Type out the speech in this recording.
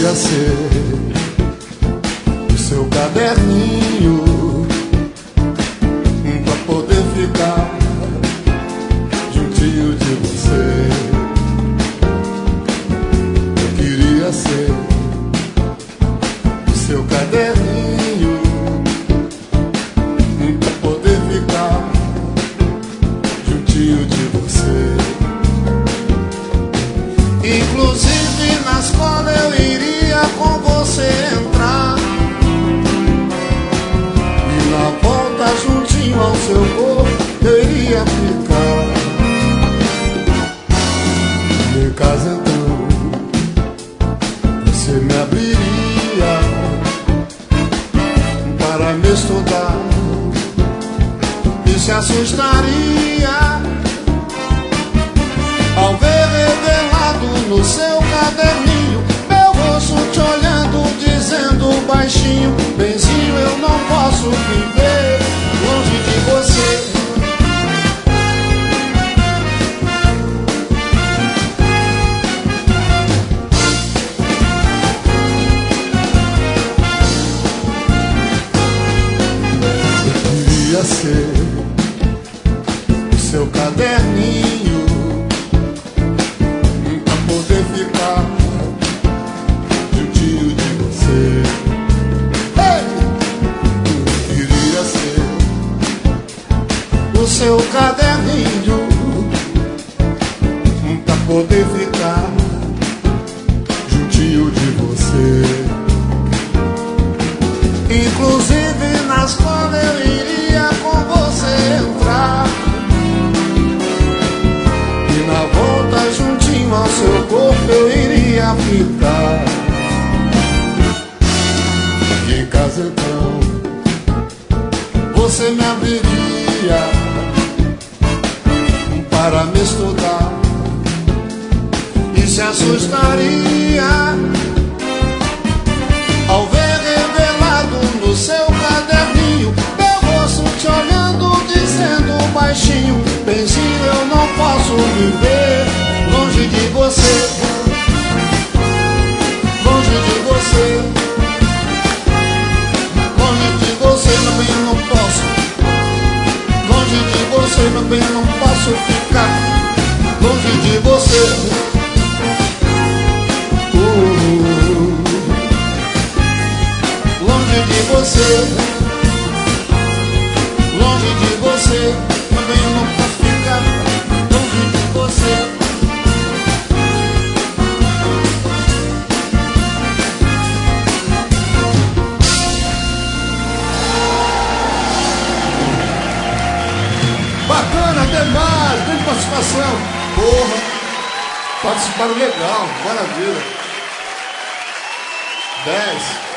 queria ser o seu caderninho pra poder ficar juntinho de você. Eu queria ser o seu caderninho pra poder ficar juntinho de você. Inclusive na escola eu iria com você entrar, e na volta juntinho ao seu corpo eu iria ficar. Em casa então você me abriria para me estudar e se assustaria ao ver revelado no seu caderninho meu rosto te olhando, dizendo baixinho: benzinho, eu não posso viver longe de você. Eu queria ser o seu caderninho pra poder ficar juntinho de você. Hey! Eu queria ser o seu caderninho pra poder ficar juntinho de você. Inclusive na escola eu iria com você entrar, e na volta juntinho ao seu corpo eu iria ficar. E em casa então você me abriria para me estudar e se assustaria ao ver revelado no seu caderninho meu rosto te olhando, dizendo baixinho: benzinho, eu não posso viver longe de você. Longe de você. Longe de você, meu bem, eu não posso. Longe de você, meu bem, eu não posso ficar longe de você. Longe de você, longe de você, também eu não posso ficar longe de você. Bacana demais, grande participação. Porra, participaram legal, maravilha. 10.